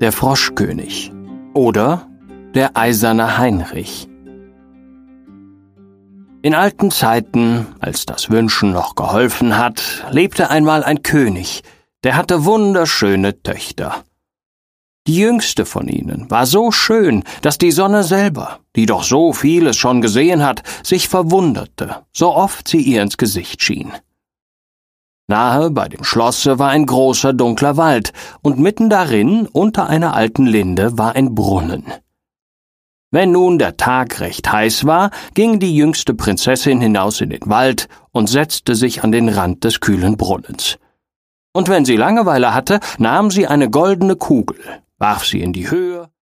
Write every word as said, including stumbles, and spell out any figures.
der Froschkönig oder der eiserne Heinrich. In alten Zeiten, als das Wünschen noch geholfen hat, lebte einmal ein König, der hatte wunderschöne Töchter. Die jüngste von ihnen war so schön, dass die Sonne selber, die doch so vieles schon gesehen hat, sich verwunderte, so oft sie ihr ins Gesicht schien. Nahe bei dem Schlosse war ein großer dunkler Wald, und mitten darin, unter einer alten Linde, war ein Brunnen. Wenn nun der Tag recht heiß war, ging die jüngste Prinzessin hinaus in den Wald und setzte sich an den Rand des kühlen Brunnens. Und wenn sie Langeweile hatte, nahm sie eine goldene Kugel, warf sie in die Höhe